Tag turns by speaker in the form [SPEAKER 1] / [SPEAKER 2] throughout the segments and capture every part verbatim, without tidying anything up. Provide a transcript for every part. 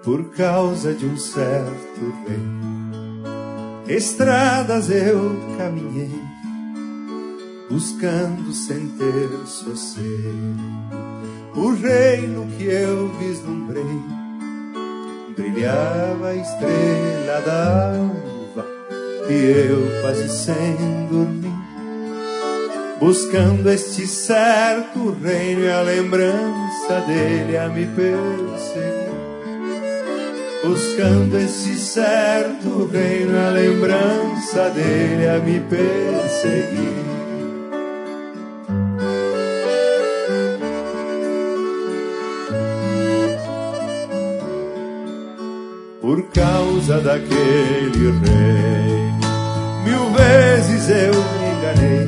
[SPEAKER 1] por causa de um certo rei. Estradas eu caminhei, buscando sem ter sossego. O reino que eu vislumbrei, brilhava a estrela d'alva, e eu quase sem dormir, buscando este certo reino e a lembrança dele a me perseguir. Buscando esse certo reino, a lembrança dele a me perseguir. Por causa daquele rei, mil vezes eu me enganei,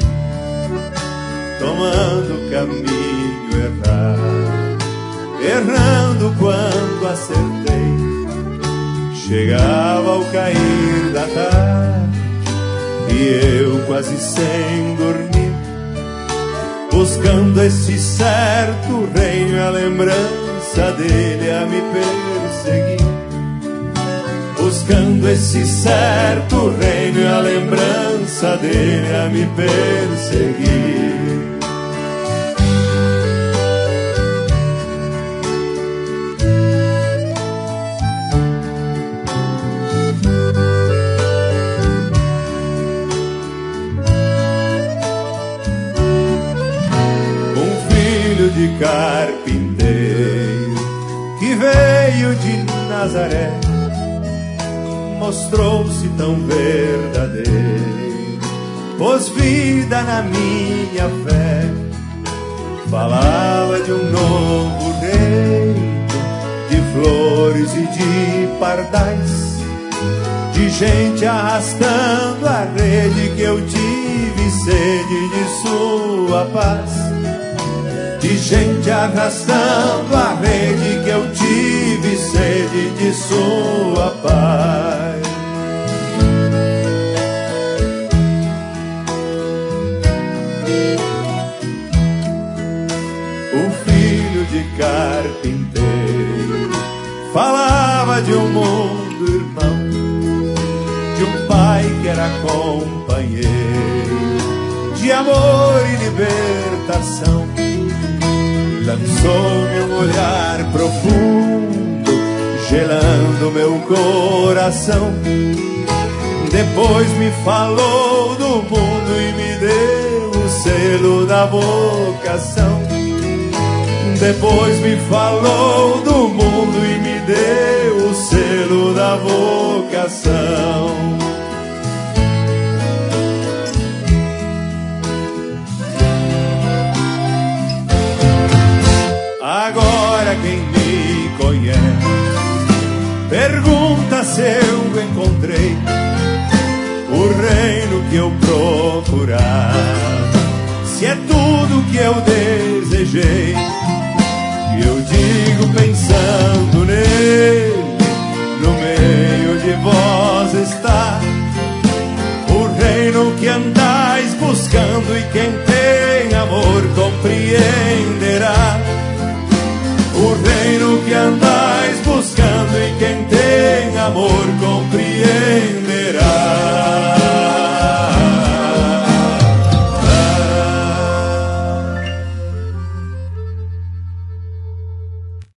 [SPEAKER 1] tomando caminho errado, errando quando acertei. Chegava ao cair da tarde e eu quase sem dormir, buscando esse certo reino e a lembrança dele a me perseguir. Buscando esse certo reino e a lembrança dele a me perseguir. De carpinteiro que veio de Nazaré, mostrou-se tão verdadeiro, pôs vida na minha fé. Falava de um novo reino, de flores e de pardais, de gente arrastando a rede, que eu tive sede de sua paz. De gente arrastando a rede, que eu tive sede de sua paz. O filho de carpinteiro falava de um mundo irmão, de um pai que era companheiro, de amor e libertação. Lançou-me um olhar profundo, gelando meu coração. Depois me falou do mundo e me deu o selo da vocação. Depois me falou do mundo e me deu o selo da vocação. Agora quem me conhece pergunta se eu encontrei o reino que eu procurava, se é tudo que eu desejei. E eu digo pensando nele, no meio de vós está o reino que andais buscando, e quem tem amor compreenderá. O reino que andais buscando, e quem tem amor compreenderá.